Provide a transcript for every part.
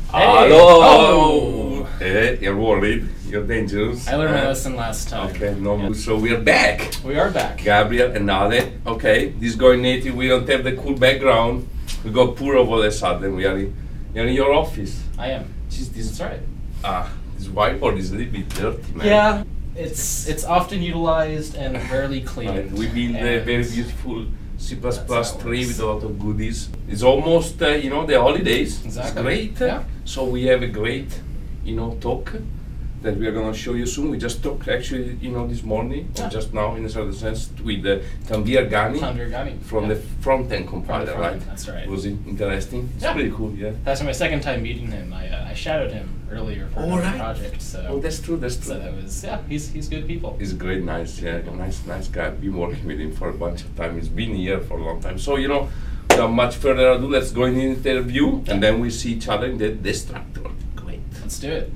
Hello! Oh! You're worried? You're dangerous? I learned my lesson last time. Okay, no. Yeah. So we're back. We are back. Gabriel and Ale. Okay, this going native. We don't have the cool background. We got poor all of a sudden. You're in your office. I am. That's right. This whiteboard is a little bit dirty, man. Yeah, it's often utilized and rarely cleaned. Right. We build a And very beautiful C++ That's how it tree works. with a lot of goodies. It's almost, the holidays. Exactly. It's great. Yeah. So we have a great, talk that we are going to show you soon. We just talked actually, this morning, or Yeah. just now in a certain sense, with Tanvir Ghani Tanvir Ghani. from the front-end compiler, From the right? front, that's right. Was it interesting? It's Yeah. pretty cool, yeah. That's my second time meeting him. I shadowed him earlier for another Alright. project. So, Oh, that's true, that's so true. that was he's good people. He's great, nice, yeah, nice guy. I've been working with him for a bunch of time. He's been here for a long time. So, without much further ado, let's go into the interview, and then we see each other in the Destructor. Great. Let's do it.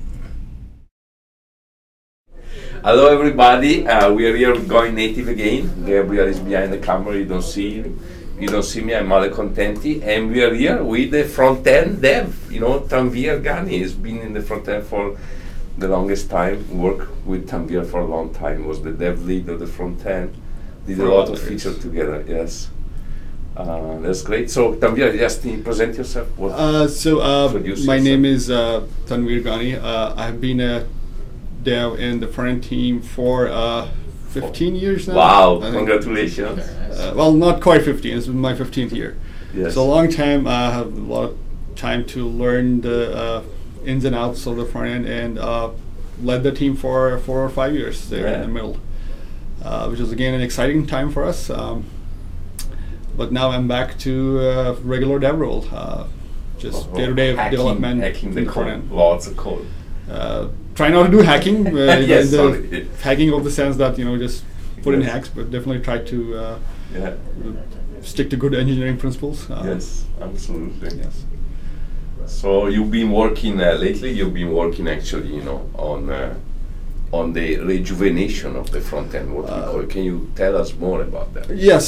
Hello, everybody. We are here going native again. Gabriel is behind the camera. You don't see him. You don't see me. I'm Ale Contenti, and we are here with the front-end dev. Tanvir Ghani has been in the front-end for the longest time. Worked with Tanvir for a long time. Was the dev lead of the front-end. Did For a lot all of years. features together. Yes, that's great. So Tanvir, just present yourself. Introduce My yourself. name is Tanvir Ghani. I've been a dev in the front team for 15 years now. Wow! I think. Congratulations. Very nice. Well, not quite 15. This is my 15th year. Yes. So a long time. I have a lot of time to learn the ins and outs of the front end, and led the team for 4 or 5 years there in Yeah. the middle, which was again an exciting time for us. But now I'm back to regular dev role, just day-to-day development Hacking in the front code. end. Lots of code. Try not to do hacking. Yes, in the sorry. hacking of the sense that just put in Yes. hacks, but definitely try to Yeah. stick to good engineering principles. Yes, absolutely. Yes. So you've been working lately. You've been working actually, on the rejuvenation of the front end. What we call it. Can you tell us more about that? Yes.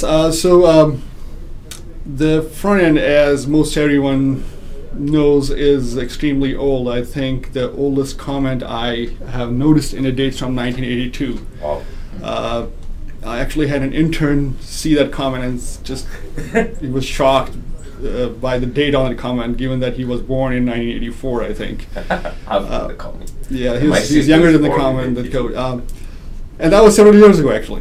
The front end, as most everyone knows, is extremely old. I think the oldest comment I have noticed in it dates from 1982. Wow. I actually had an intern see that comment and he was shocked by the date on the comment, given that he was born in 1984, I think. I've the comment. Yeah, My he's sister younger is than the born in comment that 82. code. And that was several years ago, actually.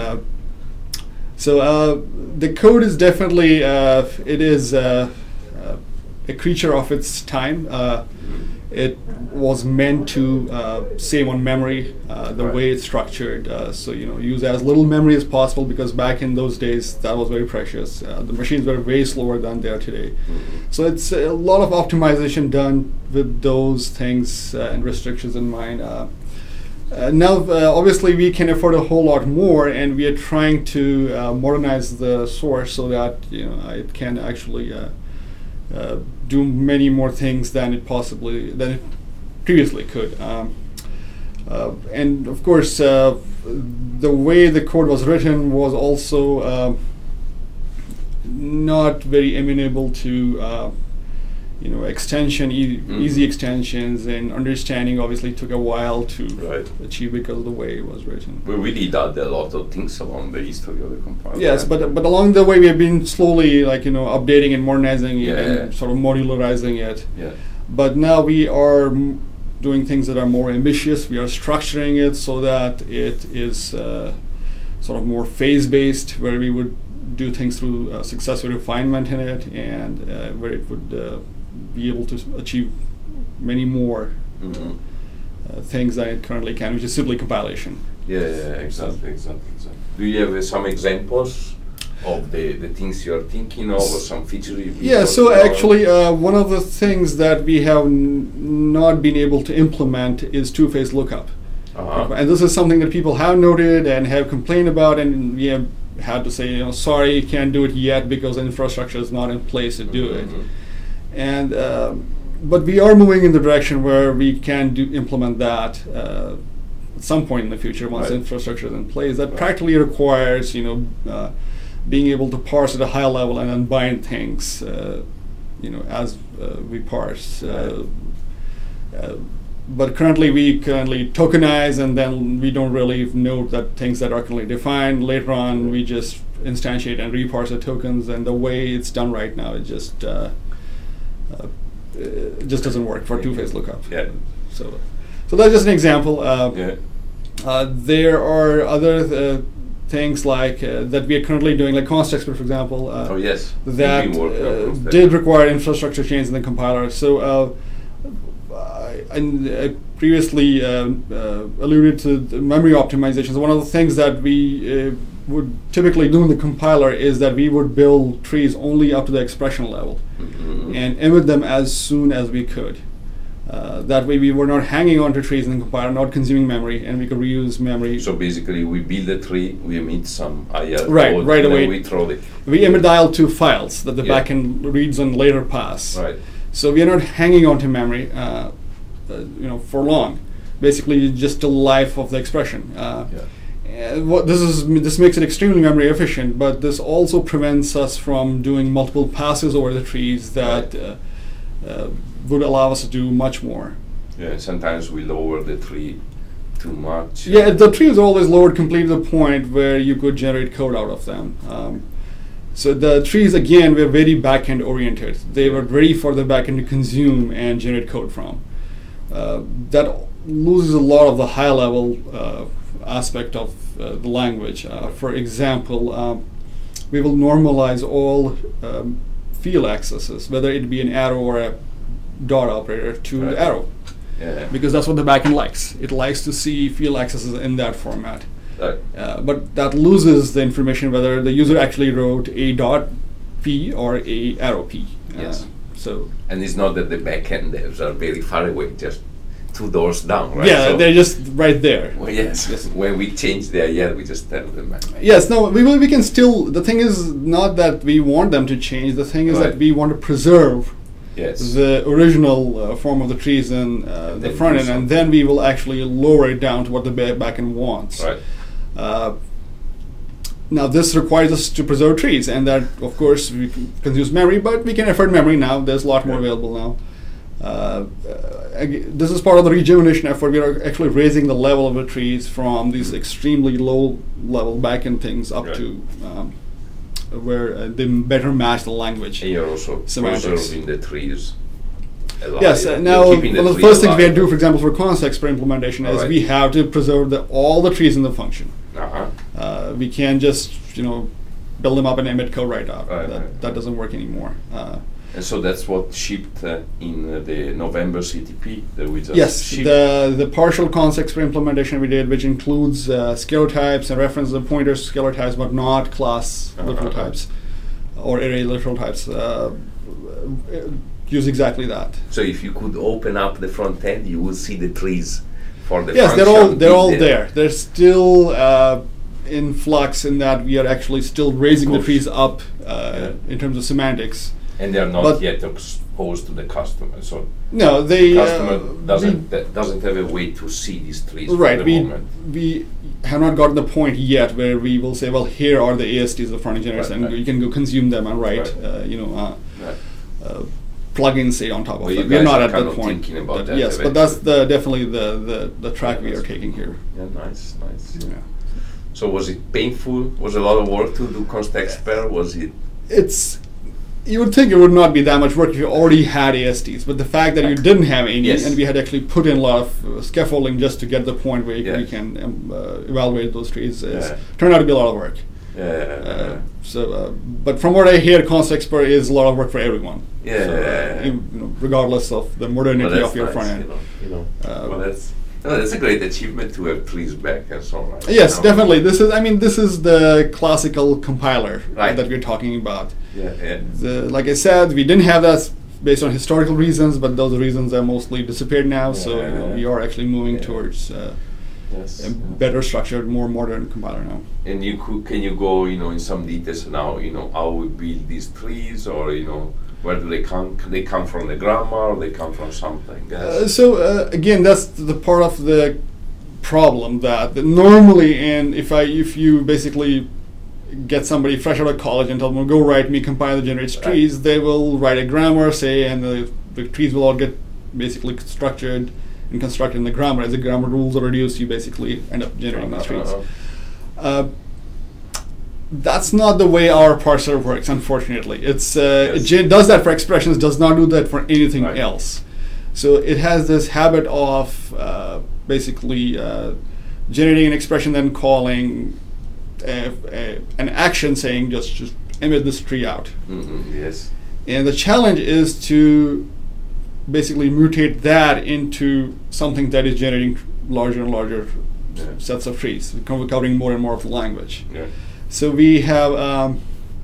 The code is definitely it is a creature of its time. It was meant to save on memory, the Right. way it's structured. Use as little memory as possible, because back in those days that was very precious. The machines were way slower than they are today. So it's a lot of optimization done with those things and restrictions in mind. Now, obviously, we can afford a whole lot more, and we are trying to modernize the source so that it can actually do many more things than it previously could. And of course, the way the code was written was also not very amenable to easy extensions, and understanding obviously took a while to Right. achieve because of the way it was written. We really did a lot of things along the history of the compiler. Yes, but along the way we have been slowly updating and modernizing it Yeah. and sort of modularizing it. Yeah. But now we are doing things that are more ambitious. We are structuring it so that it is sort of more phase-based, where we would do things through successive refinement in it, and where it would be able to achieve many more Mhm. things than it currently can, which is simply compilation. Yeah, exactly. Do you have some examples of the things you're thinking of, or some features you've been Yeah, so working on? actually, one of the things that we have not been able to implement is two-phase lookup. Uh-huh. And this is something that people have noted and have complained about, and we have had to say, sorry, you can't do it yet because the infrastructure is not in place to do it. Mhm. And but we are moving in the direction where we can implement that at some point in the future once the Right. infrastructure is in place. That Right. practically requires being able to parse at a high level and unbind things as we parse. But currently we tokenize, and then we don't really know that things that are currently defined. Later on, we just instantiate and reparse the tokens, and the way it's done right now, it just doesn't work for two-phase lookup. Yeah. So that's just an example. There are other things like that we are currently doing, like constexpert, for example. Oh yes. That did require infrastructure change in the compiler. So I previously alluded to the memory optimizations. One of the things that we would typically do in the compiler is that we would build trees only up to the expression level and emit them as soon as we could. That way we were not hanging on to trees in the compiler, not consuming memory, and we could reuse memory. So basically we build a tree, we emit some IL right code, away. and then we throw it. We emit the IL2 files that the backend reads on later pass. Right. So we are not hanging on to memory for long. Basically just the life of the expression. This makes it extremely memory efficient, but this also prevents us from doing multiple passes over the trees that would allow us to do much more. Yeah, sometimes we lower the tree too much. Yeah, the tree is always lowered completely to the point where you could generate code out of them. So the trees, again, were very back-end oriented. They were ready for the back-end to consume and generate code from. That loses a lot of the high-level aspect of the language. For example, we will normalize all field accesses, whether it be an arrow or a dot operator, to the arrow. Yeah. Because that's what the backend likes. It likes to see field accesses in that format. But that loses the information whether the user actually wrote a dot p or a arrow p. Yes. So. And it's not that the backend devs are very far away, just 2 doors down, right? Yeah, so they're just right there. Well, yes. When we change the IL, we just tell them. Yes. No. We can still. The thing is not that we want them to change. The thing is that we want to preserve. Yes. The original form of the trees in the front end, and then we will actually lower it down to what the backend wants. Right. Now this requires us to preserve trees, and that, of course, we consumes memory, but we can afford memory now. There's a lot more available now. This is part of the rejuvenation effort. We are actually raising the level of the trees from these extremely low level backend things up to where they better match the language. And you're also semantics. preserving the trees alive. Yes, now one of the first things we have to do, for example, for constexpert implementation is right. we have to preserve all the trees in the function. We can't just build them up and emit code right out. That doesn't work anymore. And so that's what shipped in the November CTP that we just shipped. The partial constexpert implementation we did, which includes scalar types and reference the pointers to scalar types, but not class literal types or array literal types. Use exactly that. So if you could open up the front end, you will see the trees for the yes, function. they're all there. They're still in flux in that we are actually still raising the trees up in terms of semantics. And they are not yet exposed to the customer. So no, the customer doesn't have a way to see these trees right, for the moment. We have not gotten the point yet where we will say, well, here are the ASTs, the front-end generators, and you can go consume them and write, plugins, say, on top of it. We're not at that point. Thinking about that yes, but that's definitely the track we are taking here. Yeah, nice. Yeah. So was it painful? Was a lot of work to do constexpert? Was it? You would think it would not be that much work if you already had ASTs, but the fact that you didn't have any, and we had actually put in a lot of scaffolding just to get the point where we can evaluate those trees, turned out to be a lot of work. But from what I hear, constexpert is a lot of work for everyone. Regardless of the modernity of your front end. That's a great achievement to have trees back and so on. Yes, definitely. This is the classical compiler that we're talking about. Like I said, we didn't have that based on historical reasons, but those reasons are mostly disappeared now. So we are actually moving towards a better structured, more modern compiler now. And can you go in some details now? How we build these trees, or where do they come? They come from the grammar, or they come from something else? Again, that's the part of the problem that normally, and if you basically get somebody fresh out of college and tell them, go write me compiler that generates trees, they will write a grammar, say, and the trees will all get basically structured and constructed in the grammar. As the grammar rules are reduced, you basically end up generating these trees. That's not the way our parser works, unfortunately. It does that for expressions, does not do that for anything else. So it has this habit of basically generating an expression, then calling an action saying just emit this tree out. Yes. And the challenge is to basically mutate that into something that is generating larger and larger sets of trees, covering more and more of the language. Yeah. So we have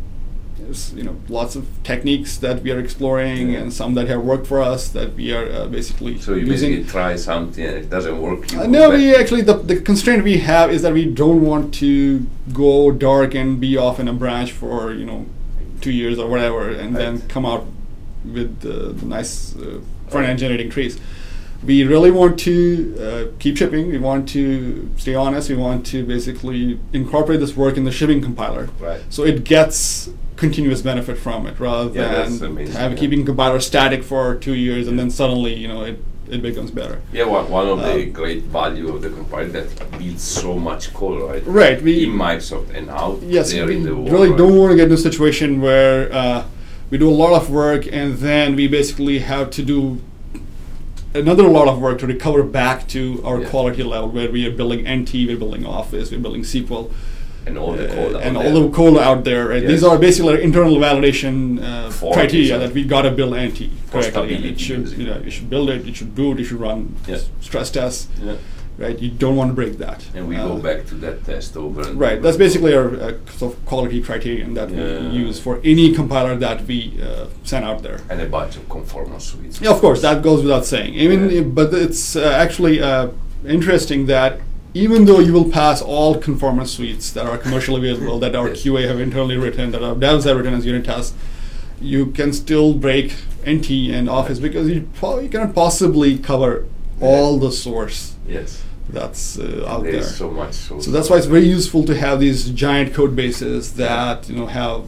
lots of techniques that we are exploring, and some that have worked for us that we are basically So you using. basically try something and it doesn't work. No, we actually the constraint we have is that we don't want to go dark and be off in a branch for 2 years or whatever, and then come out with the nice front-end generating trees. We really want to keep shipping. We want to stay honest. We want to basically incorporate this work in the shipping compiler, so it gets continuous benefit from it, rather than keeping compiler static for 2 years and then suddenly it becomes better. Yeah, one of the great value of the compiler that it builds so much code, right? Right. In Microsoft and out there in the world. Really don't want to get into a situation where we do a lot of work and then we basically have to do another lot of work to recover back to our quality level, where we are building NT, we're building Office, we're building SQL. And all the code out and there. all the code out there. Right? These are basically our internal validation criteria that we got to build NT correctly. And it should, you should build it, you should boot, you should run stress tests. Yeah. Right? You don't want to break that. And we go back to that test over and right. over. That's basically our sort of quality criterion that we use for any compiler that we send out there. And a bunch of conformance suites. Yeah, of course, that goes without saying. But it's actually interesting that even though you will pass all conformance suites that are commercially available, that our QA have internally written, that our devs have written as unit tests, you can still break NT and Office because you cannot possibly cover all the source that's out there. There's so much. So that's why it's very useful to have these giant code bases that have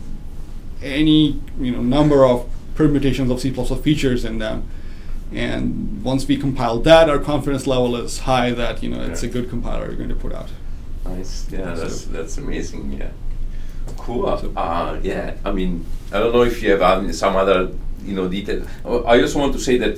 any number of permutations of C++ features in them. And once we compile that, our confidence level is high that it's a good compiler we're going to put out. Nice. Yeah, that's amazing. Yeah. Cool. Yeah. I mean, I don't know if you have some other detail. I also want to say that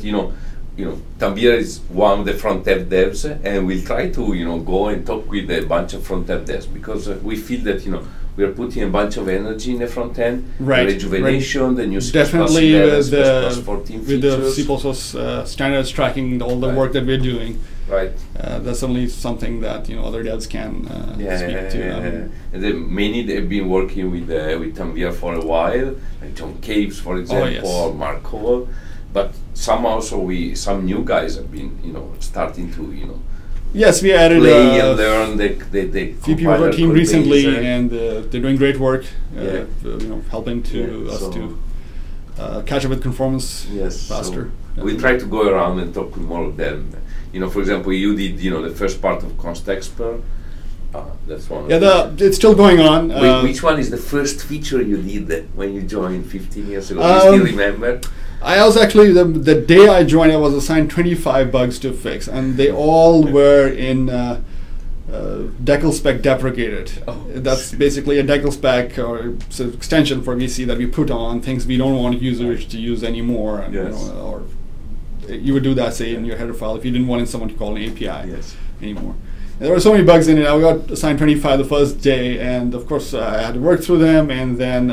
Tambira is one of the front-end devs, and we'll try to go and talk with a bunch of front-end devs because we feel that we are putting a bunch of energy in the front end, the rejuvenation, the new C++ 11, C++ 14 with features. the C++ standards tracking all the work that we're doing. Right. That's only something that other devs can speak to. And then many they've been working with Tambira for a while, like John Caves, for example, or Mark Hall. But some new guys have been starting to Yes, we added play and learn the few people of our team recently, and they're doing great work. Helping us to catch up with conformance faster. So we try to go around and talk with more of them. For example, you did the first part of ConstExpert. That's one. It's still going on. Which one is the first feature you did when you joined 15 years ago? Do you still remember? I was actually, the day I joined, I was assigned 25 bugs to fix, and they all were in DeclSpec deprecated. That's basically a DeclSpec or extension for VC that we put on things we don't want users to use anymore. And, or you would do that, say, in your header file if you didn't want someone to call an API anymore. And there were so many bugs in it. I got assigned 25 the first day, and of course I had to work through them, and then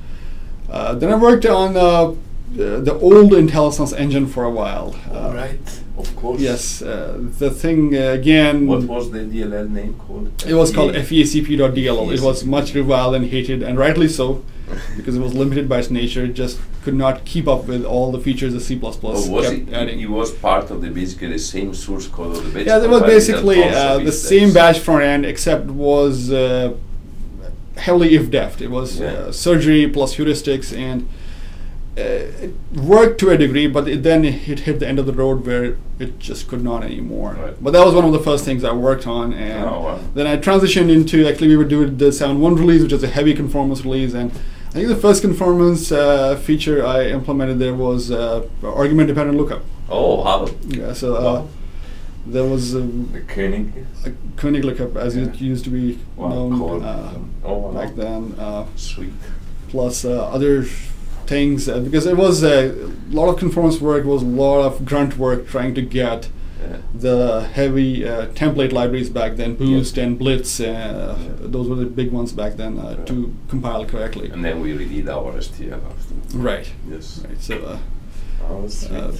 I worked on the old IntelliSense engine for a while. Right, of course. Yes, the thing again. What was the DLL name called? It was called FEACP.dll. It was much reviled and hated, and rightly so, because it was limited by its nature. It just could not keep up with all the features of C++ kept adding. It was part of basically the same source code of the batch. Yeah, it was basically the same batch front end, except was heavily if-deft. It was surgery plus heuristics, and it worked to a degree, but then it hit the end of the road where it just could not anymore. Right. But that was one of the first things I worked on, and Oh, wow. then I transitioned into, actually we would do the 7.1 release, which is a heavy conformance release, and I think the first conformance feature I implemented there was argument dependent lookup. Oh, wow. Yeah, so Wow. there was The Koenig. a Koenig lookup, as Yeah. it used to be Wow, known cool. Oh, wow. back then. Sweet. Plus other things, because it was a lot of conformance work, was a lot of grunt work trying to get Yeah. the heavy template libraries back then, Boost and Blitz, those were the big ones back then, to compile correctly. And then we redid our STL after. Right. Yes. Right. So Oh, that's sweet.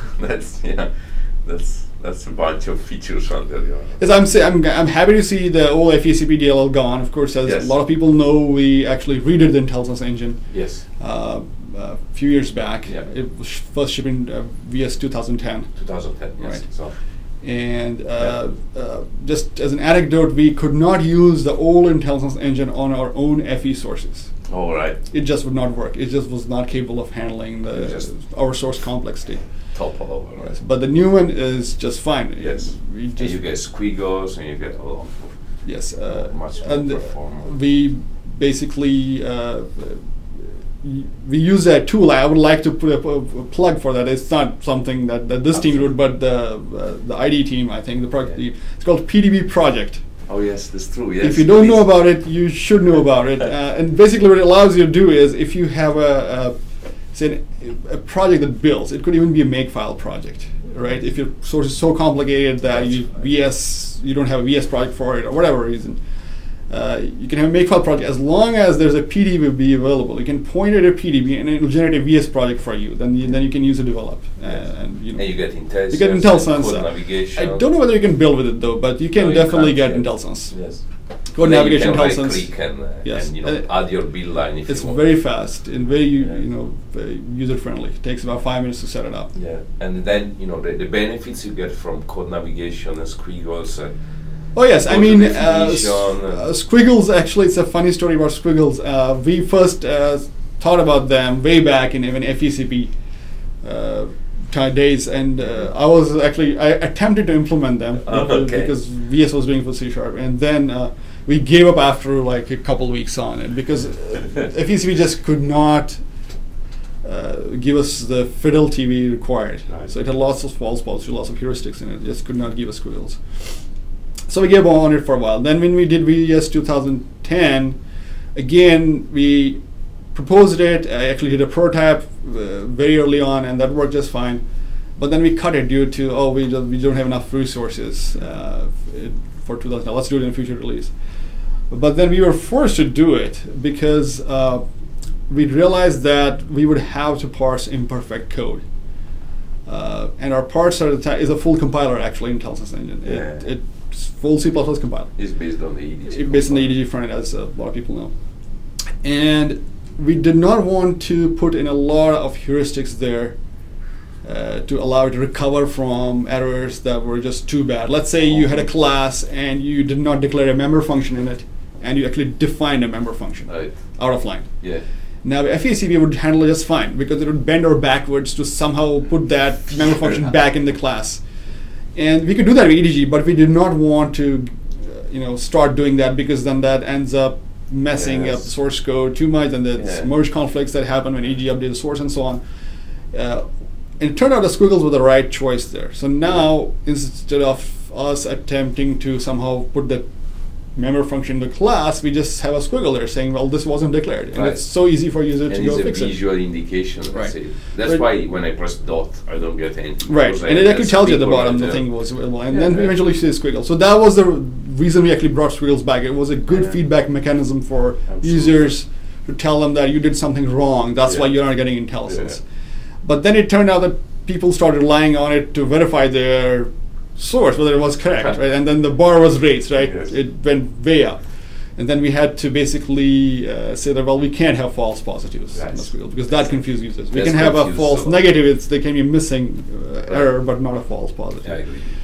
That's a bunch of features under your. as I'm happy to see the old FECP DLL gone. Of course, as Yes. a lot of people know, we actually redid the IntelliSense engine Yes. a few years back. Yeah. It was first shipped in VS 2010. 2010. Yes. Right. So. And just as an anecdote, we could not use the old IntelliSense engine on our own FE sources. All right. It just would not work. It just was not capable of handling our source complexity. Topple over. Right. But the new one is just fine. Yes. We And just you get squiggles and you get a lot of yes, much more and performance. we basically we use that tool. I would like to put a plug for that. It's not something that this team would, but the ID team, I think, the project Yeah. team. It's called PDB Project. Oh yes, that's true. Yes. If you don't know about it, you should know about it. And basically, what it allows you to do is, if you have say a project that builds, it could even be a makefile project, right? If your source is so complicated that you don't have a VS project for it or whatever reason, you can have a makefile project as long as there's a PDB available. You can point it at a PDB and it will generate a VS project for you. Then you can use it to develop. And you get IntelliSense. you get IntelliSense. Code navigation. I don't know whether you can build with it though, but you can No, you definitely get can't, IntelliSense. Yes. Code Then navigation you can IntelliSense. right-click and, Yes. and add your build line if It's you want. very fast and very Yeah. user friendly. It takes about 5 minutes to set it up. Yeah, and then the benefits you get from code navigation and squiggles. Oh yes, I Go to mean definition, squiggles. Actually, it's a funny story about squiggles. We first thought about them way back in even FECP days, and I attempted to implement them because VS was doing for C#, and then we gave up after like a couple weeks on it because FECP just could not give us the fidelity we required. Right. So it had lots of false positives, lots of heuristics in it. It just could not give us squiggles. So we gave up on it for a while. Then when we did VS 2010, again we proposed it. I actually did a prototype very early on, and that worked just fine. But then we cut it due to we don't have enough resources for 2010. Let's do it in a future release. But then we were forced to do it because we realized that we would have to parse imperfect code. And our parser at the time is a full compiler actually in IntelliSense engine. Yeah. It's full C++ compiler. It's based on the EDG. It's based on the EDG front end, as a lot of people know. And we did not want to put in a lot of heuristics there to allow it to recover from errors that were just too bad. Let's say you had a class and you did not declare a member function in it, and you actually defined a member function Right. out of line. Yeah. Now FECP would handle it just fine because it would bend over backwards to somehow put that member function back in the class. And we could do that with EDG, but we did not want to start doing that because then that ends up messing up the source code too much, and the merge conflicts that happen when EDG updates the source and so on. And it turned out the squiggles were the right choice there. So now, instead of us attempting to somehow put the member function in the class, we just have a squiggle there saying, well, this wasn't declared. And it's so easy for a user to go fix it. And it's a visual indication. Right. That's why when I press dot, I don't get anything. Right, and it actually tells you at the bottom the thing was available, and then eventually you see the squiggle. So that was the reason we actually brought squiggles back. It was a good feedback mechanism for users to tell them that you did something wrong. That's why you're not getting IntelliSense. But then it turned out that people started relying on it to verify their source, whether it was correct, right? And then the bar was raised, right? Yes. It went way up. And then we had to basically say that, well, we can't have false positives in the squiggle because that confuses users. We can have a false negative, they can be missing error, but not a false positive. I agree.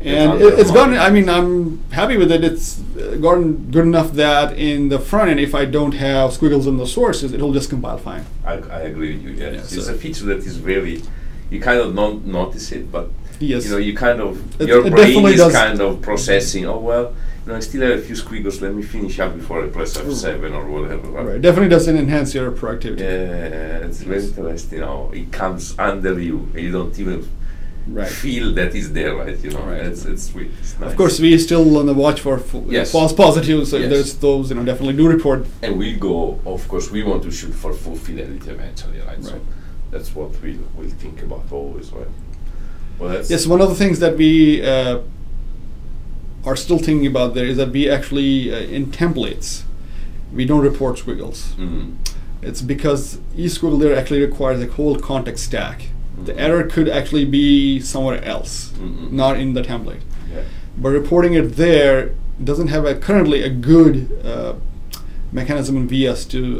And it's gotten, I mean, I'm happy with it. It's gotten good enough that in the front end, if I don't have squiggles in the sources, it'll just compile fine. I agree with you, yes. Yeah, It's so a feature that is very, you kind of don't notice it, but Yes. you know, you kind of, It- your it brain definitely is does. kind of processing, oh, well, you know, I still have a few squiggles, let me finish up before I press F7 or whatever. Right, definitely doesn't enhance your productivity. Yeah, it's very interesting, you know, it comes under you, and you don't even Right. feel that it's there, right? You know, Right. it's sweet. It's nice. Of course, we still on the watch for Yes. false positives. So if Yes. there's those, definitely do report. And we go, of course, we want to shoot for full fidelity eventually, right? So Right. that's what we'll think about always, right? Well, that's Yes, one of the things that we are still thinking about there is that we actually, in templates, we don't report squiggles. Mhm. It's because each squiggle there actually requires a whole context stack. The Mhm. error could actually be somewhere else, Mhm. not in the template. Yeah. But reporting it there doesn't have currently a good mechanism in VS to,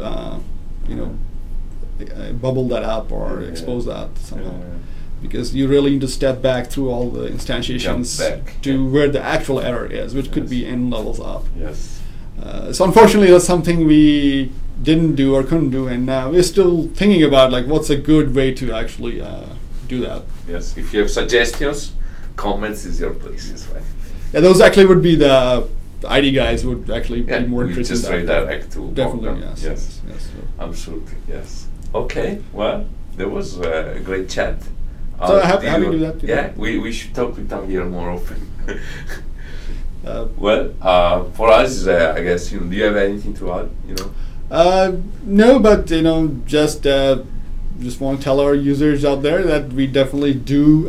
bubble that up or Yeah. expose that somehow. Yeah. Because you really need to step back through all the instantiations Jump back, to yeah. where the actual error is, which could Yes. be n levels up. Yes. So unfortunately, that's something we didn't do or couldn't do, and now we're still thinking about like what's a good way to actually do that. Yes. If you have suggestions, comments is your place, is right? Yeah, those actually would be the ID guys would actually Yeah, be more we interested just in that. redirect to Definitely, Bogdan. yes. Yes. Yes. Absolutely, yes. Okay, well, there was a great chat. So happy to do that, Yeah, we should talk with Tanvir more often. Uh, Well, for us, I guess, do you have anything to add, No, but just want to tell our users out there that we definitely do,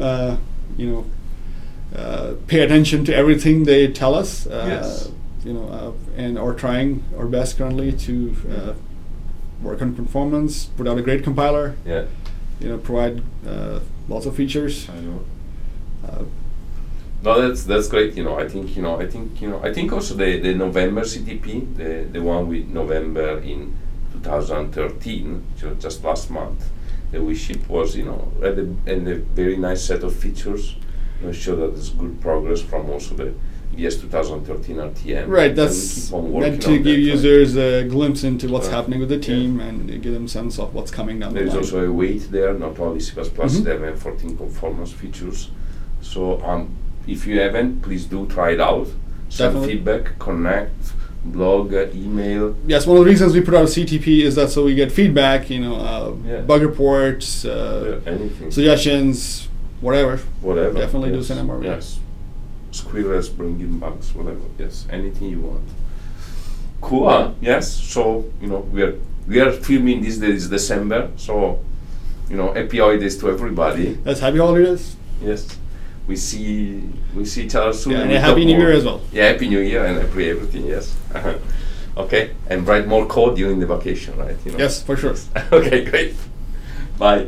pay attention to everything they tell us. Yes. And are trying our best currently to work on performance, put out a great compiler, Yeah. provide lots of features. I know. Uh, No, that's great. I think also the November CTP, the one with November in 2013, just last month, that we shipped was, had a very nice set of features. Show that there's good progress from also the VS 2013 RTM. Right, And we that's keep on working meant to on give that, right? users a glimpse into what's Right. happening with the Yeah. team and give them a sense of what's coming down There's the line. also a weight there, not only C++ Mhm. 11 14 conformance features. So if you haven't, please do try it out. Send Definitely. feedback, connect, blog, email. Yes, one of the reasons we put out a CTP is that so we get feedback, Yeah. bug reports, Anything. suggestions, whatever. Whatever. Definitely do yes. send them our way. Yes. Squirrels, bringing bugs, whatever. Yes, anything you want. Cool, huh? Yes. So we are filming this is December. So happy holidays to everybody. That's happy holidays. Yes. We see each other soon. Yeah, and we a happy talk New more. Year as well. Yeah, happy New Year and happy everything. Yes. Okay, and write more code during the vacation, right? Yes, for sure. Okay, great. Bye.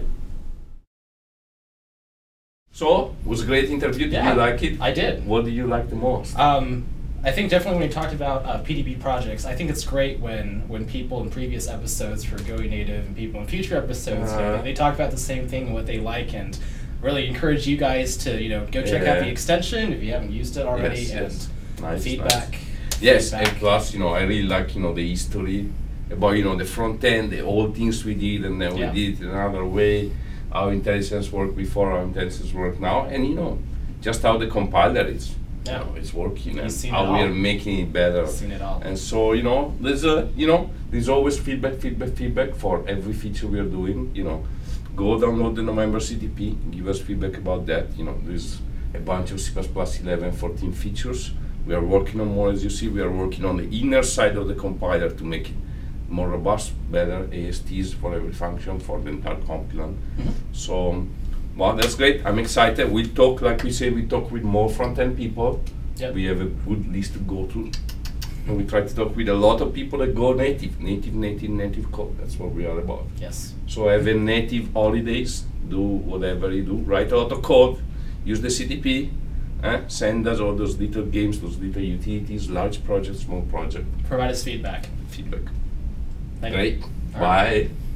So, it was a great interview. Did Yeah, you like it? I did. What do you like the most? I think definitely when you talked about PDB projects, I think it's great when people in previous episodes for Going Native and people in future episodes, they talk about the same thing and what they like, and really encourage you guys to go check out Yeah. the extension if you haven't used it already, Yes, and yes. Nice, feedback. Yes, feedback. and plus, I really like, the history about, the front end, the old things we did, and then Yeah. we did it another way, how IntelliSense worked before, how IntelliSense work now, and, just how the compiler is. Yeah. It's working, You've and seen how it we all. are making it better. Seen it all. And so, there's always feedback for every feature we are doing, Go download the November CTP, give us feedback about that, there's a bunch of C++ 11, 14 features. We are working on more, as you see, we are working on the inner side of the compiler to make it more robust, better ASTs for every function for the entire compiler. So, well, that's great. I'm excited. We'll talk, like we say, we talk with more front-end people. Yep. We have a good list to go to. And we try to talk with a lot of people that go native code. That's what we are about. Yes. So have a native holidays, do whatever you do, write a lot of code, use the CTP, send us all those little games, those little utilities, large projects, small project, Provide us feedback. feedback. Thank you. Great. All right. Bye.